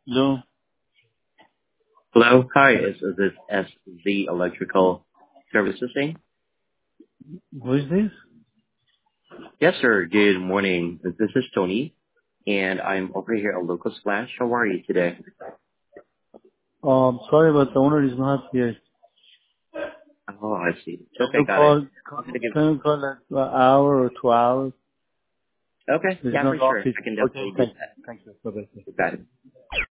No. Hello. Hi, is this SZ Electrical Services Inc.? Who is this? Yes, sir. Good morning. This is Tony, and I'm over here at Local Splash. How are you today? Sorry, but the owner is not here. Oh, I see. Can Okay, you got it. call, I'm gonna give. can you call like an hour or 2 hours? Okay, It's yeah, not for sure. office. I can Okay, definitely do thank you. that. Thank you. Bye-bye. You got it.